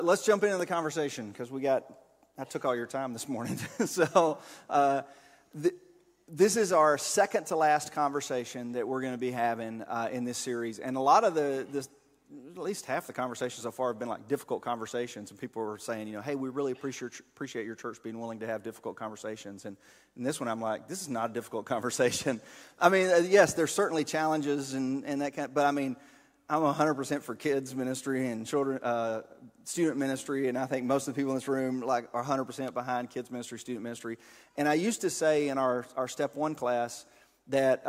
Let's jump into the conversation because I took all your time this morning. So this is our second to last conversation that we're going to be having in this series. And a lot of at least half the conversations so far have been like difficult conversations. And people are saying, hey, we really appreciate your church being willing to have difficult conversations. And in this one, I'm like, this is not a difficult conversation. I mean, yes, there's certainly challenges and that kind of, but I mean, I'm 100% for kids ministry and children, student ministry, and I think most of the people in this room are 100% behind kids ministry, student ministry. And I used to say in our Step 1 class that,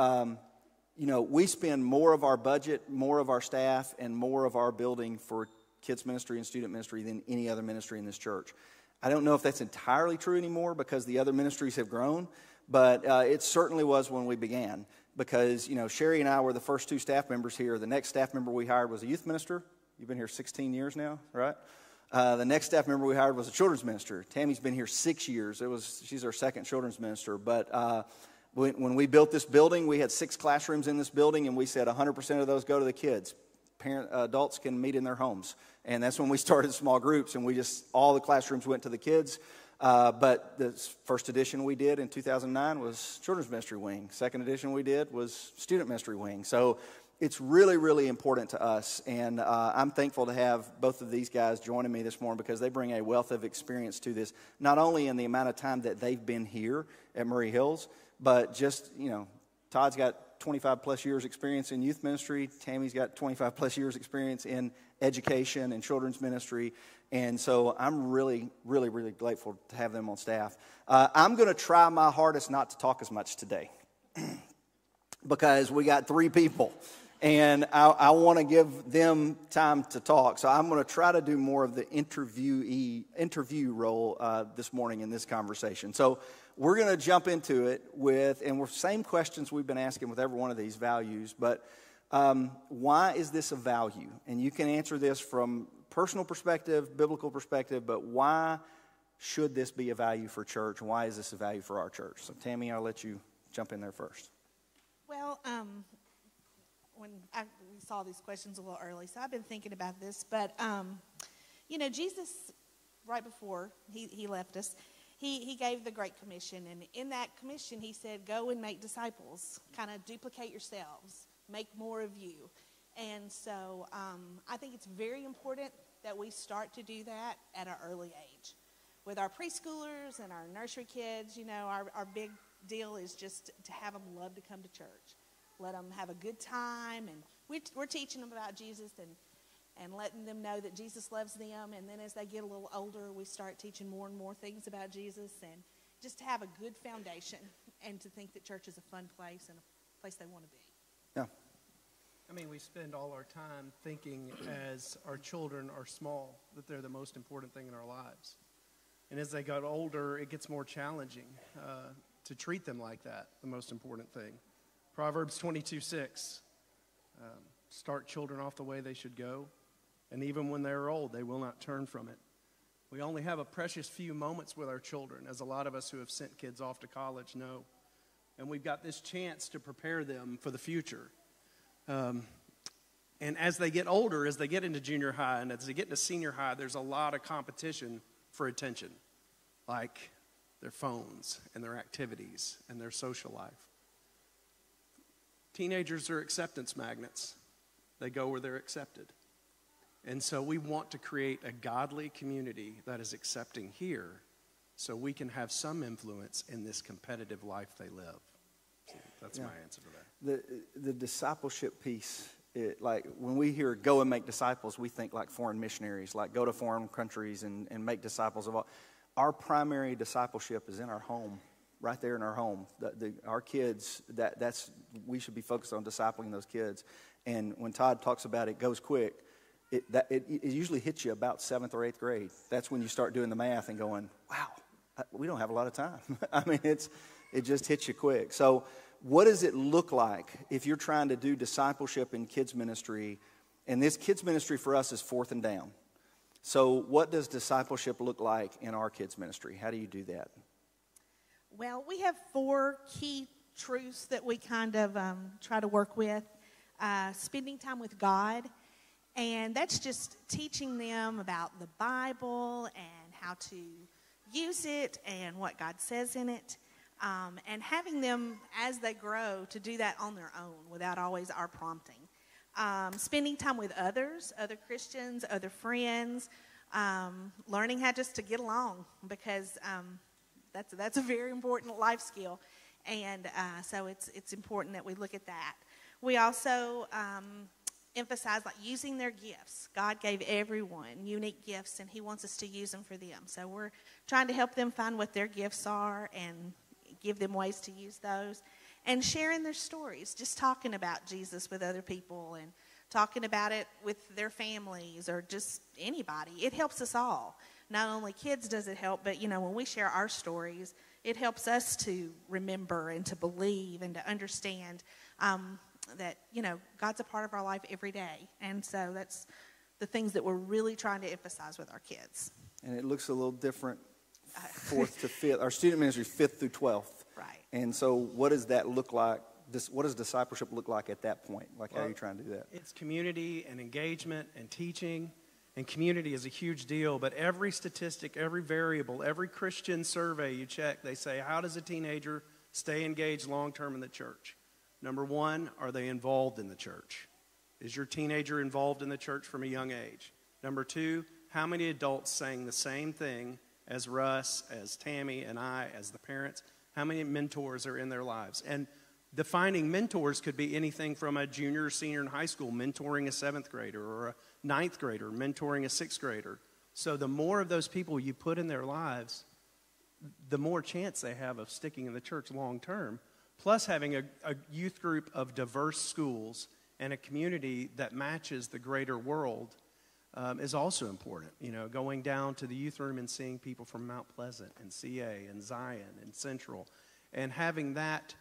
we spend more of our budget, more of our staff, and more of our building for kids ministry and student ministry than any other ministry in this church. I don't know if that's entirely true anymore because the other ministries have grown, but it certainly was when we began. Because, Sherry and I were the first two staff members here. The next staff member we hired was a youth minister. You've been here 16 years now, right? The next staff member we hired was a children's minister. Tammy's been here 6 years. She's our second children's minister. But when we built this building, we had 6 classrooms in this building, and we said 100% of those go to the kids. Adults can meet in their homes. And that's when we started small groups, and all the classrooms went to the kids. But the first edition we did in 2009 was children's ministry wing. Second edition we did was student ministry wing. So it's really, really important to us. And I'm thankful to have both of these guys joining me this morning because they bring a wealth of experience to this, not only in the amount of time that they've been here at Murray Hills, but just, Todd's got 25 plus years experience in youth ministry. Tammy's got 25 plus years experience in education and children's ministry. And so I'm really, really, really grateful to have them on staff. I'm going to try my hardest not to talk as much today because we got 3 people. And I want to give them time to talk. So I'm going to try to do more of the interview role this morning in this conversation. So we're going to jump into it same questions we've been asking with every one of these values. But why is this a value? And you can answer this from personal perspective, biblical perspective, but why should this be a value for church? Why is this a value for our church? So Tammy, I'll let you jump in there first. Well, we saw these questions a little early, so I've been thinking about this. But, Jesus, right before he left us, he gave the Great Commission. And in that commission, he said, go and make disciples, kind of duplicate yourselves, make more of you. And so I think it's very important that we start to do that at an early age. With our preschoolers and our nursery kids, our big deal is just to have them love to come to church. Let them have a good time, and we're teaching them about Jesus and letting them know that Jesus loves them. And then as they get a little older, we start teaching more and more things about Jesus, and just to have a good foundation and to think that church is a fun place and a place they want to be. Yeah. I mean, we spend all our time thinking as our children are small that they're the most important thing in our lives. And as they got older, it gets more challenging to treat them like that, the most important thing. Proverbs 22:6, start children off the way they should go, and even when they're old, they will not turn from it. We only have a precious few moments with our children, as a lot of us who have sent kids off to college know. And we've got this chance to prepare them for the future. And as they get older, as they get into junior high and as they get into senior high, there's a lot of competition for attention, like their phones and their activities and their social life. Teenagers are acceptance magnets. They go where they're accepted. And so we want to create a godly community that is accepting here so we can have some influence in this competitive life they live. So that's my answer to that. The discipleship piece, when we hear go and make disciples, we think like foreign missionaries, like go to foreign countries and make disciples of all. Our primary discipleship is in our home, right there in our home. Our kids, we should be focused on discipling those kids. And when Todd talks about it goes quick, it usually hits you about 7th or 8th grade. That's when you start doing the math and going, wow, we don't have a lot of time. I mean, it just hits you quick. So what does it look like if you're trying to do discipleship in kids ministry? And this kids ministry for us is 4th and down. So what does discipleship look like in our kids ministry? How do you do that? Well, we have 4 key truths that we kind of try to work with. Spending time with God. And that's just teaching them about the Bible and how to use it and what God says in it. And having them, as they grow, to do that on their own without always our prompting. Spending time with others, other Christians, other friends, learning how just to get along, because that's a very important life skill. And so it's important that we look at that. We also emphasize like using their gifts. God gave everyone unique gifts, and he wants us to use them for them. So we're trying to help them find what their gifts are and give them ways to use those. And sharing their stories, just talking about Jesus with other people and talking about it with their families or just anybody. It helps us all. Not only kids does it help, but, when we share our stories, it helps us to remember and to believe and to understand that, God's a part of our life every day. And so that's the things that we're really trying to emphasize with our kids. And it looks a little different 4th to 5th. Our student ministry is 5th through 12th. Right. And so what does that look like? What does discipleship look like at that point? How are you trying to do that? It's community and engagement and teaching. And community is a huge deal. But every statistic, every variable, every Christian survey you check, they say, how does a teenager stay engaged long-term in the church? Number one, are they involved in the church? Is your teenager involved in the church from a young age? Number two, how many adults saying the same thing as Russ, as Tammy, and I, as the parents? How many mentors are in their lives? And defining mentors could be anything from a junior or senior in high school mentoring a 7th grader, or a 9th grader mentoring a 6th grader. So the more of those people you put in their lives, the more chance they have of sticking in the church long term. Plus having a youth group of diverse schools and a community that matches the greater world is also important. Going down to the youth room and seeing people from Mount Pleasant and CA and Zion and Central, and having that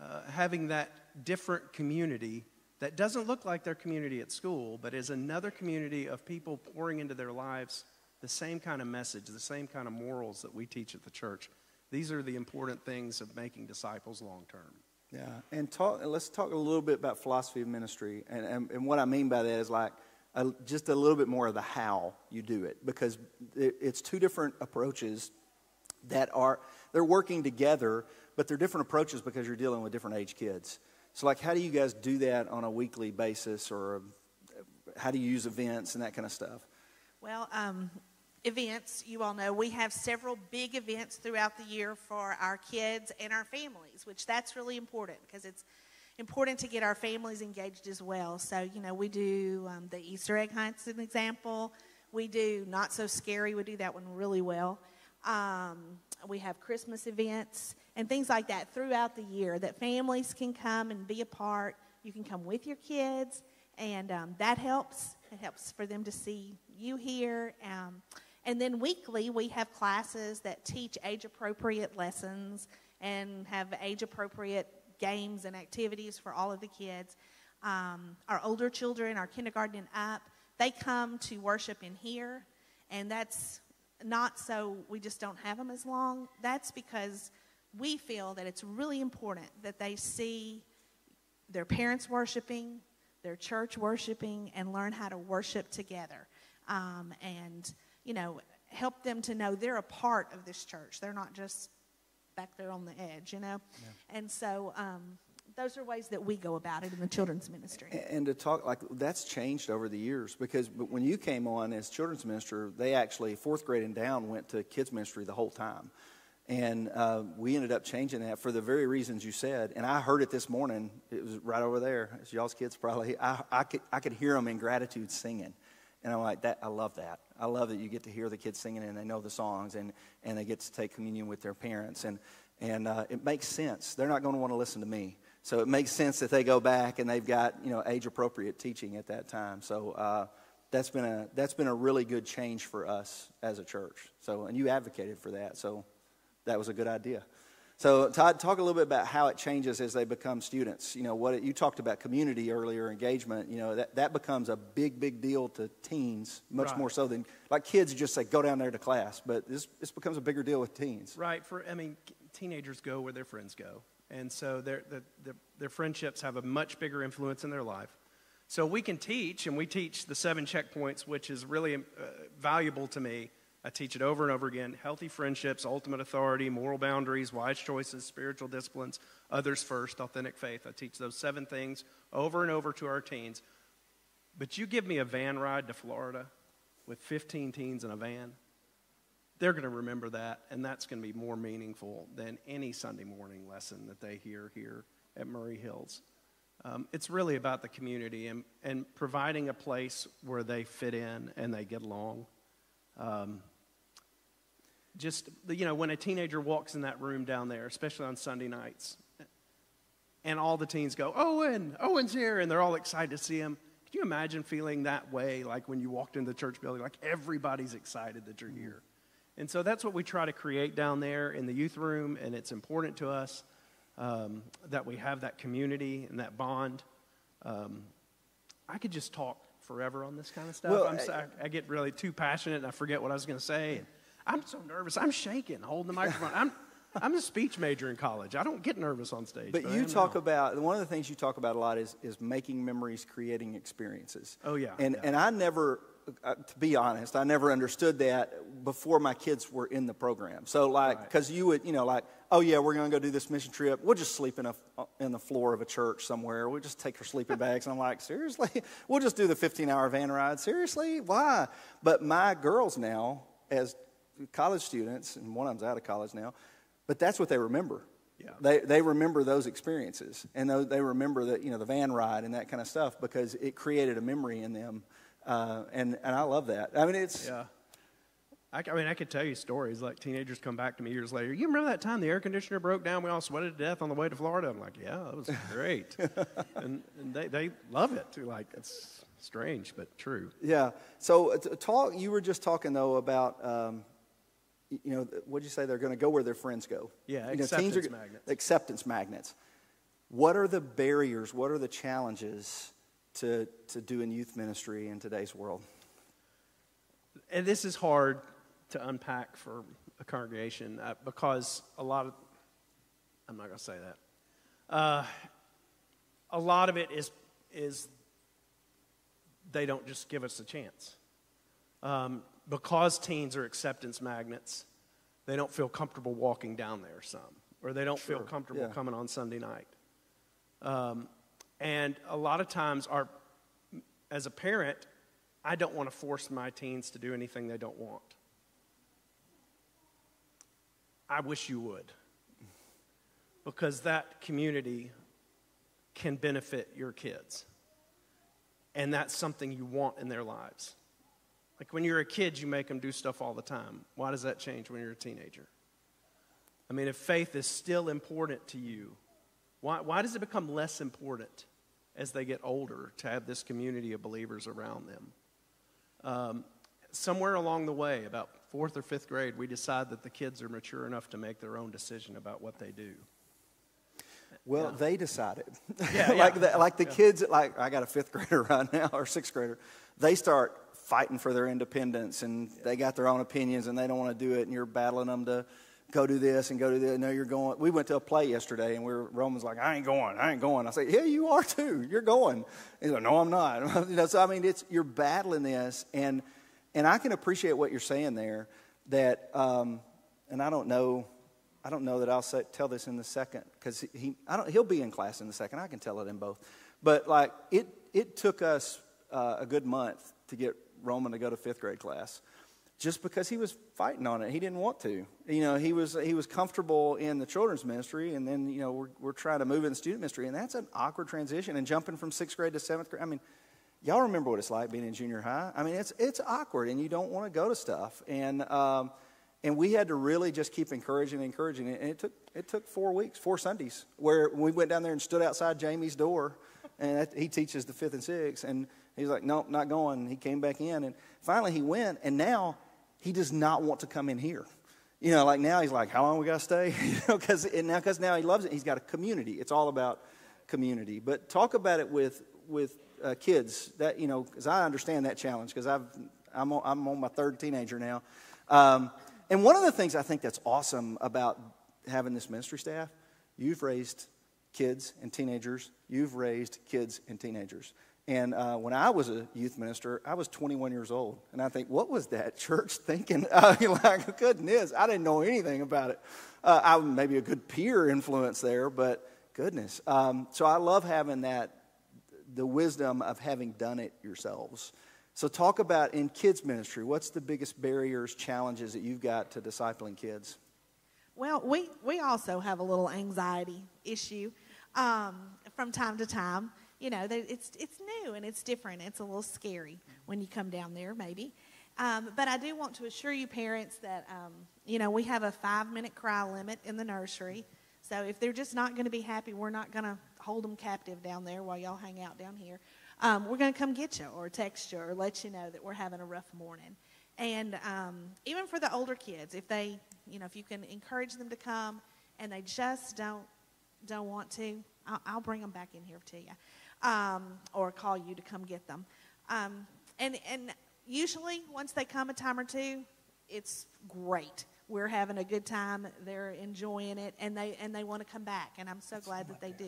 different community that doesn't look like their community at school, but is another community of people pouring into their lives the same kind of message, the same kind of morals that we teach at the church. These are the important things of making disciples long term. Yeah, and let's talk a little bit about philosophy of ministry, and what I mean by that is just a little bit more of the how you do it, because it's two different approaches they're working together, but they're different approaches because you're dealing with different age kids. So how do you guys do that on a weekly basis, or how do you use events and that kind of stuff? Well, events, you all know, we have several big events throughout the year for our kids and our families, which that's really important because it's important to get our families engaged as well. So, we do the Easter egg hunt as an example. We do Not So Scary. We do that one really well. We have Christmas events and things like that throughout the year that families can come and be a part. You can come with your kids, and that helps. It helps for them to see you here. And then weekly, we have classes that teach age-appropriate lessons and have age-appropriate games and activities for all of the kids. Our older children, our kindergarten and up, they come to worship in here, and that's not so we just don't have them as long. That's because we feel that it's really important that they see their parents worshiping, their church worshiping, and learn how to worship together. And help them to know they're a part of this church. They're not just back there on the edge, Yeah. And so those are ways that we go about it in the children's ministry. And to talk, that's changed over the years, because when you came on as children's minister, they actually, 4th grade and down, went to kids ministry the whole time. And we ended up changing that for the very reasons you said. And I heard it this morning. It was right over there. It's y'all's kids probably. I could hear them in gratitude singing. And I'm like, I love that. I love that you get to hear the kids singing and they know the songs, and they get to take communion with their parents. And it makes sense. They're not going to want to listen to me. So it makes sense that they go back and they've got, age-appropriate teaching at that time. So that's been a really good change for us as a church. So, and you advocated for that. So that was a good idea. So Todd, talk a little bit about how it changes as they become students. You talked about community earlier, engagement. That becomes a big deal to teens, much Right. more so than kids just say go down there to class. But this becomes a bigger deal with teens. Right. Teenagers go where their friends go, and so their friendships have a much bigger influence in their life. So we can teach, and we teach the 7 checkpoints, which is really valuable to me. I teach it over and over again: healthy friendships, ultimate authority, moral boundaries, wise choices, spiritual disciplines, others first, authentic faith. I teach those 7 things over and over to our teens. But you give me a van ride to Florida with 15 teens in a van, they're going to remember that, and that's going to be more meaningful than any Sunday morning lesson that they hear here at Murray Hills. It's really about the community and providing a place where they fit in and they get along. When a teenager walks in that room down there, especially on Sunday nights, and all the teens go, Owen's here, and they're all excited to see him. Can you imagine feeling that way, like when you walked into the church building, like everybody's excited that you're here? And so that's what we try to create down there in the youth room, and it's important to us that we have that community and that bond. I could just talk forever on this kind of stuff. Well, I get really too passionate, and I forget what I was going to say. I'm so nervous. I'm shaking, holding the microphone. I'm a speech major in college. I don't get nervous on stage. But you talk about, one of the things you talk about a lot is making memories, creating experiences. Oh, yeah. And I never, to be honest, I never understood that before my kids were in the program. So, because you would, oh, yeah, we're going to go do this mission trip. We'll just sleep in the floor of a church somewhere. We'll just take our sleeping bags. And I'm like, seriously? We'll just do the 15-hour van ride? Seriously? Why? But my girls now, as college students, and one of them's out of college now, but that's what they remember. Yeah. They remember those experiences, and they remember the van ride and that kind of stuff because it created a memory in them, and I love that. I mean, it's yeah. I could tell you stories like teenagers come back to me years later. You remember that time the air conditioner broke down? We all sweated to death on the way to Florida. I'm like, yeah, that was great, and they love it too. Like, it's strange but true. Yeah. So you were just talking though about. What'd you say? They're going to go where their friends go. Yeah, acceptance magnets. Acceptance magnets. What are the barriers? What are the challenges to doing youth ministry in today's world? And this is hard to unpack for a congregation because I'm not going to say that. A lot of it is they don't just give us a chance. Because teens are acceptance magnets, they don't feel comfortable walking down there or they don't feel comfortable coming on Sunday night. And a lot of times, as a parent, I don't want to force my teens to do anything they don't want. I wish you would, because that community can benefit your kids, and that's something you want in their lives. Like when you're a kid, you make them do stuff all the time. Why does that change when you're a teenager? I mean, if faith is still important to you, why does it become less important as they get older to have this community of believers around them? Somewhere along the way, about 4th or 5th grade, we decide that the kids are mature enough to make their own decision about what they do. Well, they decided. Like the kids, like I got a 5th grader right now, or 6th grader, they start fighting for their independence, and they got their own opinions, and they don't want to do it, and you're battling them to go do this and go do that. No, you're going. We went to a play yesterday, and Roman's like, I ain't going. I say, yeah, you are too. You're going. He's like, no, I'm not. So I mean, you're battling this, and I can appreciate what you're saying there. That, and I don't know that I'll tell this in the second because he'll be in class in the second. I can tell it in both, but like it took us a good month to get Roman to go to 5th grade class, just because he was fighting on it. He didn't want to. He was comfortable in the children's ministry, and then we're trying to move in the student ministry, and that's an awkward transition. And jumping from 6th grade to 7th grade, I mean, y'all remember what it's like being in junior high. I mean, it's awkward, and you don't want to go to stuff. And we had to really just keep encouraging it. And it took 4 weeks, 4 Sundays, where we went down there and stood outside Jamie's door, and he teaches the 5th and 6th, and he's like, nope, not going. He came back in, and finally he went, and now he does not want to come in here. Like now he's like, how long we got to stay? Because now he loves it. He's got a community. It's all about community. But talk about it with kids, that because I understand that challenge, because I'm on my 3rd teenager now. And one of the things I think that's awesome about having this ministry staff, you've raised kids and teenagers. You've raised kids and teenagers. And when I was a youth minister, I was 21 years old. And I think, what was that church thinking? Like, goodness, I didn't know anything about it. I maybe a good peer influence there, but goodness. So I love having the wisdom of having done it yourselves. So talk about in kids ministry, what's the biggest barriers, challenges that you've got to discipling kids? Well, we also have a little anxiety issue from time to time. You know, it's new and it's different. It's a little scary when you come down there, maybe. But I do want to assure you parents that, you know, we have a 5-minute cry limit in the nursery. So if they're just not going to be happy, we're not going to hold them captive down there while y'all hang out down here. We're going to come get you or text you or let you know that we're having a rough morning. And even for the older kids, if they, you know, if you can encourage them to come and they just don't want to, I'll bring them back in here to you, or call you to come get them. And usually once they come a time or two, it's great. We're having a good time. They're enjoying it, and they want to come back. And I'm so glad that they do.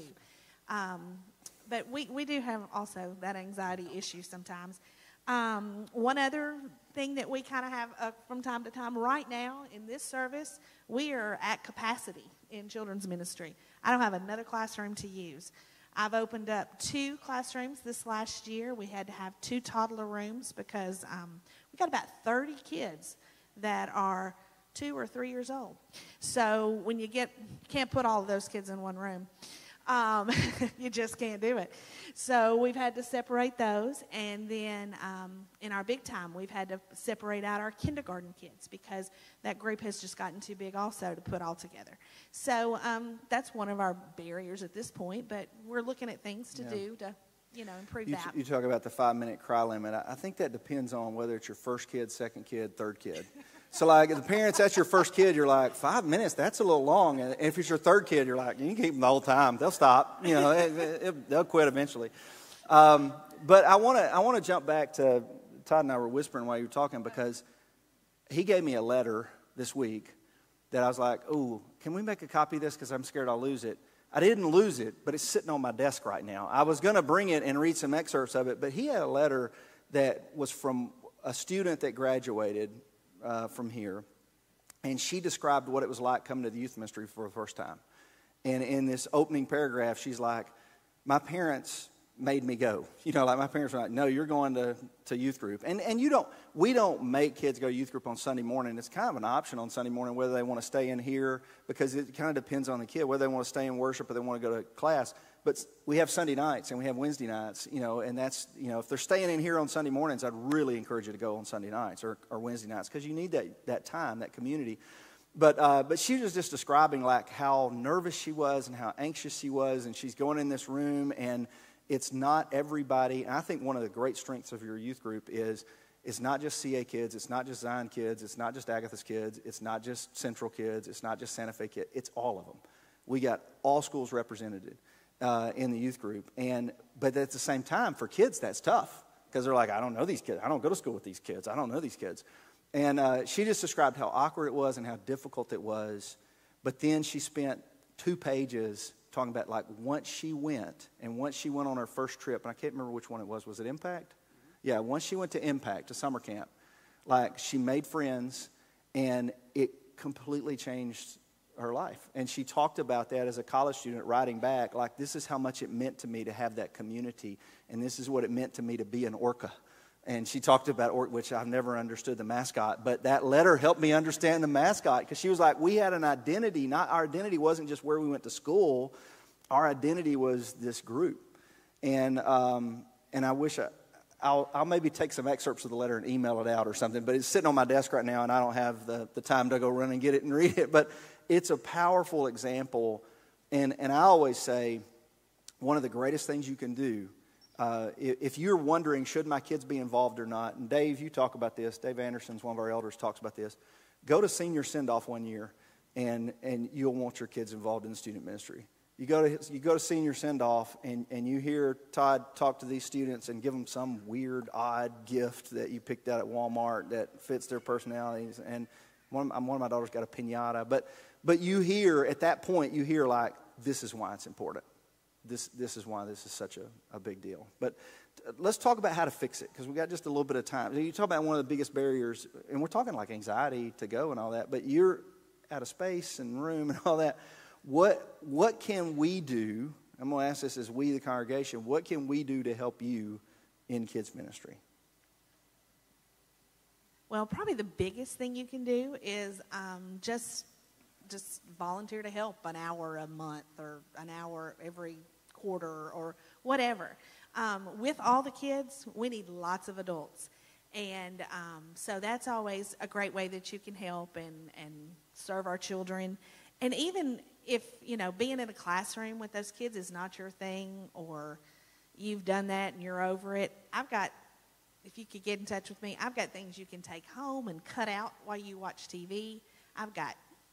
But we do have also that anxiety issue sometimes. One other thing that we kind of have from time to time right now in this service, we are at capacity in children's ministry. I don't have another classroom to use. I've opened up 2 classrooms this last year. We had to have 2 toddler rooms because we got about 30 kids that are 2 or 3 years old. So when you can't put all of those kids in one room. You just can't do it. So we've had to separate those. And then in our big time, we've had to separate out our kindergarten kids because that group has just gotten too big also to put all together. So that's one of our barriers at this point. But we're looking at things to do to, you know, improve that. You talk about the 5-minute cry limit. I think that depends on whether it's your first kid, second kid, third kid. So, like, if the parents, that's your first kid, you're like, 5 minutes, that's a little long. And if it's your third kid, you're like, you can keep them the whole time. They'll stop. You know, they'll quit eventually. But I want to jump back to Todd and I were whispering while you were talking because he gave me a letter this week that I was like, oh, can we make a copy of this because I'm scared I'll lose it. I didn't lose it, but it's sitting on my desk right now. I was going to bring it and read some excerpts of it, but he had a letter that was from a student that graduated from here, and she described what it was like coming to the youth ministry for the first time. And in this opening paragraph, she's like, my parents made me go. You know, like my parents were like, no, you're going to youth group. And we don't make kids go to youth group on Sunday morning. It's kind of an option on Sunday morning whether they want to stay in here because it kind of depends on the kid, whether they want to stay in worship or they want to go to class. But we have Sunday nights and we have Wednesday nights, you know, and that's, you know, if they're staying in here on Sunday mornings, I'd really encourage you to go on Sunday nights or Wednesday nights because you need that time, that community. But she was just describing like how nervous she was and how anxious she was, and she's going in this room and it's not everybody. And I think one of the great strengths of your youth group is it's not just CA kids, it's not just Zion kids, it's not just Agatha's kids, it's not just Central kids, it's not just Santa Fe kids, it's all of them. We got all schools represented in the youth group. But at the same time, for kids, that's tough because they're like, I don't know these kids. I don't go to school with these kids. I don't know these kids. And she just described how awkward it was and how difficult it was. But then she spent 2 pages talking about like once she went on her first trip, and I can't remember which one it was. Was it Impact? Yeah, once she went to Impact, to summer camp, like she made friends and it completely changed her life. And she talked about that as a college student writing back, like this is how much it meant to me to have that community, and this is what it meant to me to be an orca. And she talked about orca, which I've never understood the mascot, but that letter helped me understand the mascot because she was like, we had an identity. Our identity wasn't just where we went to school. Our identity was this group. And I wish I'll maybe take some excerpts of the letter and email it out or something, but it's sitting on my desk right now and I don't have the time to go run and get it and read it. But it's a powerful example. And I always say one of the greatest things you can do, if you're wondering, should my kids be involved or not? And Dave, you talk about this. Dave Anderson's one of our elders, talks about this. Go to senior send-off one year, and you'll want your kids involved in the student ministry. You go to senior send-off, and you hear Todd talk to these students and give them some weird, odd gift that you picked out at Walmart that fits their personalities. And one of my daughters got a piñata. But you hear, at that point, you hear like, this is why it's important. This is why this is such a big deal. But let's talk about how to fix it, because we got just a little bit of time. You talk about one of the biggest barriers, and we're talking like anxiety to go and all that, but you're out of space and room and all that. What can we do? I'm going to ask this as we, the congregation, what can we do to help you in kids ministry? Well, probably the biggest thing you can do is just volunteer to help an hour a month or an hour every quarter or whatever. With all the kids, we need lots of adults. And so that's always a great way that you can help and serve our children. And even if, being in a classroom with those kids is not your thing, or you've done that and you're over it, if you could get in touch with me, I've got things you can take home and cut out while you watch TV. I've got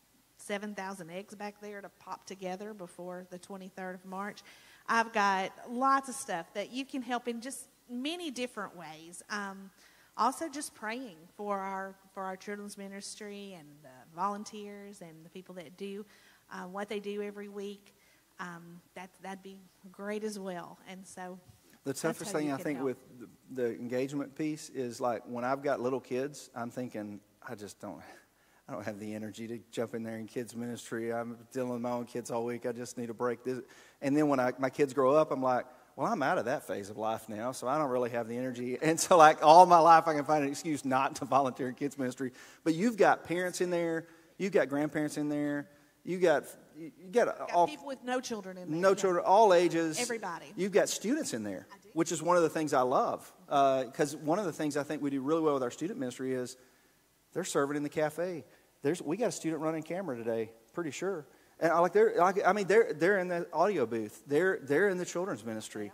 7,000 eggs back there to pop together before the 23rd of March. I've got lots of stuff that you can help in just many different ways. Also, just praying for our children's ministry and the volunteers and the people that do what they do every week. That'd be great as well. And so the toughest thing I think with the engagement piece is, like, when I've got little kids, I'm thinking I don't have the energy to jump in there in kids ministry. I'm dealing with my own kids all week. I just need a break. And then when my kids grow up, I'm like, well, I'm out of that phase of life now, so I don't really have the energy. And so, like, all my life I can find an excuse not to volunteer in kids ministry. But you've got parents in there. You've got grandparents in there. You got all people with no children in there. No children, all ages. Everybody. You've got students in there, which is one of the things I love. Because one of the things I think we do really well with our student ministry is they're serving in the cafe. We got a student running camera today, pretty sure. And they're in the audio booth. They're in the children's ministry.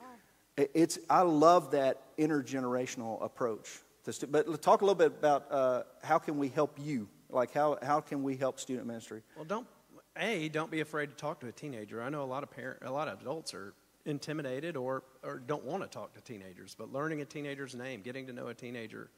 I love that intergenerational approach. But let's talk a little bit about how can we help you? Like, how can we help student ministry? Well, don't be afraid to talk to a teenager. I know a lot of adults are intimidated or don't want to talk to teenagers. But learning a teenager's name, getting to know a teenager,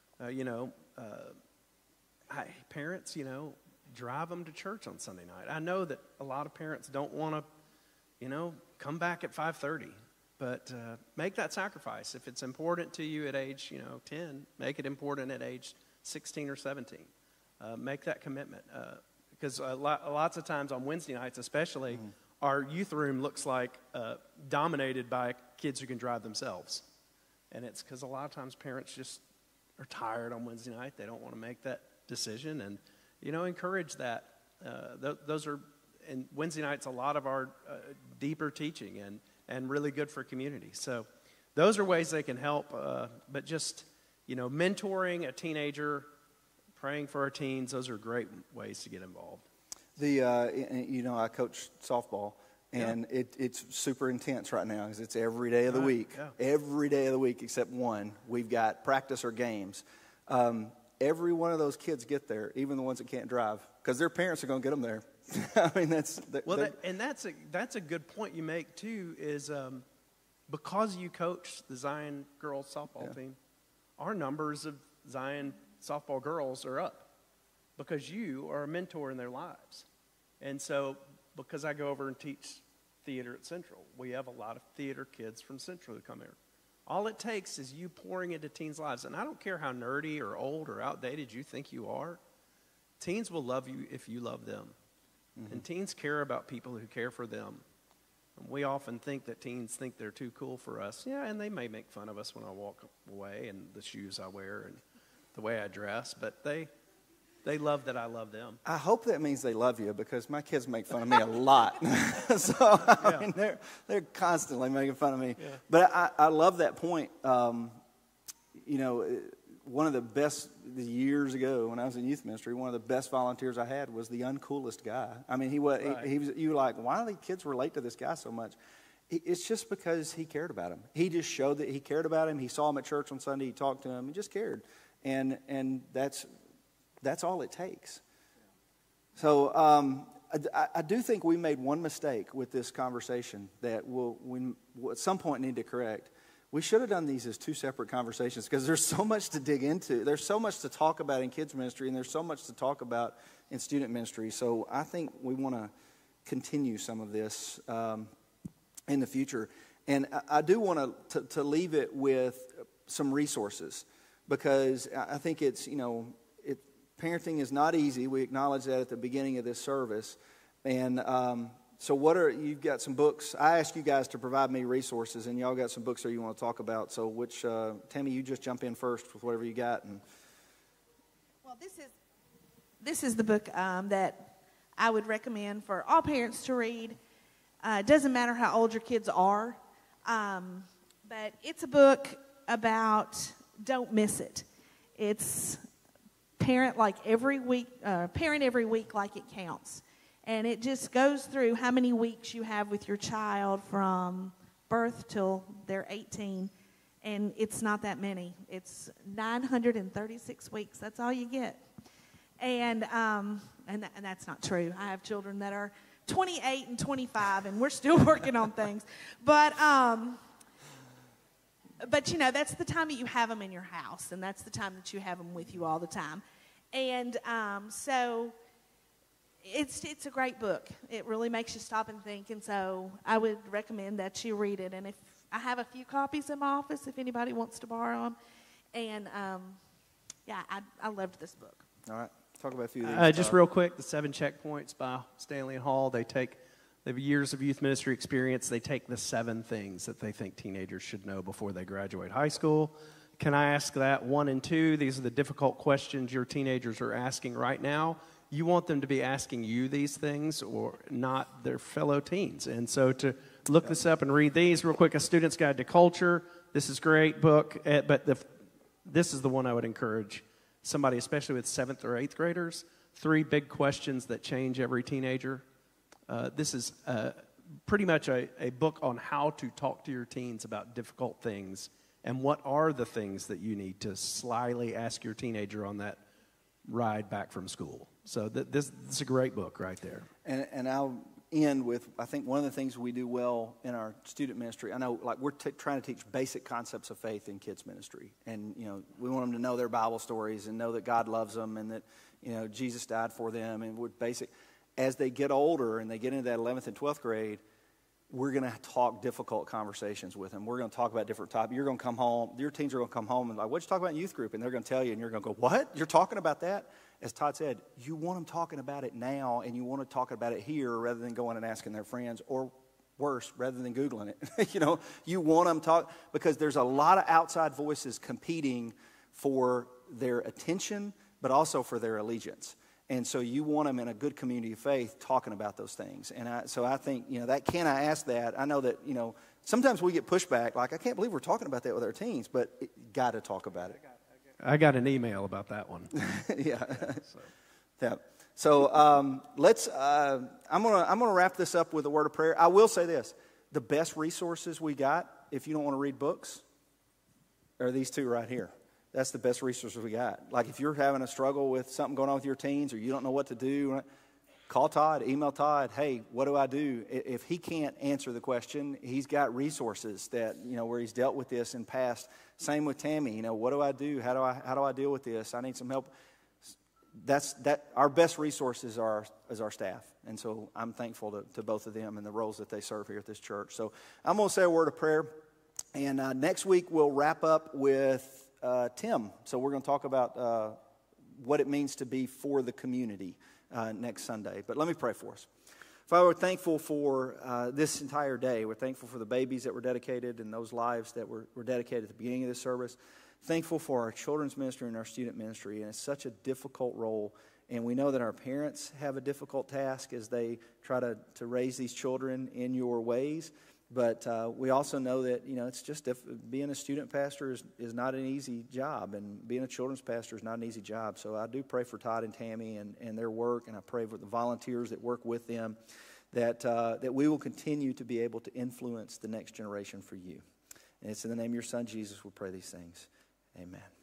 parents, drive them to church on Sunday night. I know that a lot of parents don't want to, come back at 5:30, but make that sacrifice. If it's important to you at age, 10, make it important at age 16 or 17. Make that commitment. Because lots of times on Wednesday nights especially, our youth room looks like dominated by kids who can drive themselves. And it's because a lot of times parents just are tired on Wednesday night. They don't want to make that decision. And, encourage that. Those are, and Wednesday nights, a lot of our deeper teaching and really good for community. So those are ways they can help. But just, mentoring a teenager, praying for our teens, those are great ways to get involved. I coach softball, and it's super intense right now because it's every day of the week. Yeah. Every day of the week except one. We've got practice or games. Every one of those kids get there, even the ones that can't drive, because their parents are going to get them there. I mean, that's a good point you make too. Is because you coach the Zion girls softball team, our numbers of Zion softball girls are up because you are a mentor in their lives. And so, because I go over and teach theater at Central, we have a lot of theater kids from Central who come here. All it takes is you pouring into teens' lives. And I don't care how nerdy or old or outdated you think you are. Teens will love you if you love them. Mm-hmm. And teens care about people who care for them. And we often think that teens think they're too cool for us. Yeah, and they may make fun of us when I walk away and the shoes I wear and the way I dress. But they love that I love them. I hope that means they love you, because my kids make fun of me a lot. So I mean, they're constantly making fun of me. Yeah. But I love that point. One of the best, years ago when I was in youth ministry, one of the best volunteers I had was the uncoolest guy. I mean, he was. You were like, why do the kids relate to this guy so much? It's just because he cared about him. He just showed that he cared about him. He saw him at church on Sunday. He talked to him. He just cared, and that's all it takes. So I do think we made one mistake with this conversation that we'll at some point need to correct. We should have done these as two separate conversations, because there's so much to dig into. There's so much to talk about in kids ministry, and there's so much to talk about in student ministry. So I think we want to continue some of this in the future. And I do want to leave it with some resources, because I think it's, parenting is not easy. We acknowledge that at the beginning of this service. And so you've got some books. I asked you guys to provide me resources, and y'all got some books that you want to talk about. So Tammy, you just jump in first with whatever you got. Well, this is the book that I would recommend for all parents to read. It doesn't matter how old your kids are, but it's a book about don't miss it. It's parent every week like it counts. And it just goes through how many weeks you have with your child from birth till they're 18. And it's not that many. It's 936 weeks. That's all you get. And that's not true. I have children that are 28 and 25, and we're still working on things. But that's the time that you have them in your house, and that's the time that you have them with you all the time. And so it's a great book. It really makes you stop and think, and so I would recommend that you read it. And if I have a few copies in my office, if anybody wants to borrow them. And I loved this book. All right, talk about a few of these. Just real quick, The 7 Checkpoints by Stanley and Hall. They have years of youth ministry experience. They take the 7 things that they think teenagers should know before they graduate high school. Can I ask that? 1 and 2, these are the difficult questions your teenagers are asking right now. You want them to be asking you these things, or not their fellow teens. And so to look this up and read these real quick. A Student's Guide to Culture. This is a great book, but this is the one I would encourage somebody, especially with 7th or 8th graders. 3 big questions that change every teenager. This is pretty much a book on how to talk to your teens about difficult things, and what are the things that you need to slyly ask your teenager on that ride back from school. So this is a great book right there. And I'll end with, I think one of the things we do well in our student ministry, I know we're trying to teach basic concepts of faith in kids ministry. And, we want them to know their Bible stories and know that God loves them and that, Jesus died for them. And we're basic. As they get older and they get into that 11th and 12th grade, we're going to talk difficult conversations with them. We're going to talk about different topics. You're going to come home, your teens are going to come home and what'd you talk about in youth group? And they're going to tell you, and you're going to go, what? You're talking about that? As Todd said, you want them talking about it now, and you want to talk about it here rather than going and asking their friends, or worse, rather than Googling it. You want them talk, because there's a lot of outside voices competing for their attention, but also for their allegiance. And so you want them in a good community of faith talking about those things. And so I think, that can I ask that? I know that, sometimes we get pushback, I can't believe we're talking about that with our teens, but got to talk about it. I got an email about that one. Yeah. So let's. I'm gonna wrap this up with a word of prayer. I will say this: the best resources we got, if you don't want to read books, are these 2 right here. That's the best resources we got. If you're having a struggle with something going on with your teens, or you don't know what to do, call Todd, email Todd. Hey, what do I do? If he can't answer the question, he's got resources that where he's dealt with this in past. Same with Tammy. What do I do? How do I deal with this? I need some help. Our best resources is our staff, and so I'm thankful to both of them and the roles that they serve here at this church. So I'm going to say a word of prayer, and next week we'll wrap up with Tim. So we're going to talk about what it means to be for the community next Sunday. But let me pray for us. Father, we're thankful for this entire day. We're thankful for the babies that were dedicated and those lives that were dedicated at the beginning of this service. Thankful for our children's ministry and our student ministry. And it's such a difficult role. And we know that our parents have a difficult task as they try to raise these children in your ways. But we also know that, it's just being a student pastor is not an easy job, and being a children's pastor is not an easy job. So I do pray for Todd and Tammy and their work, and I pray for the volunteers that work with them, that we will continue to be able to influence the next generation for you. And it's in the name of your Son, Jesus, we pray these things. Amen.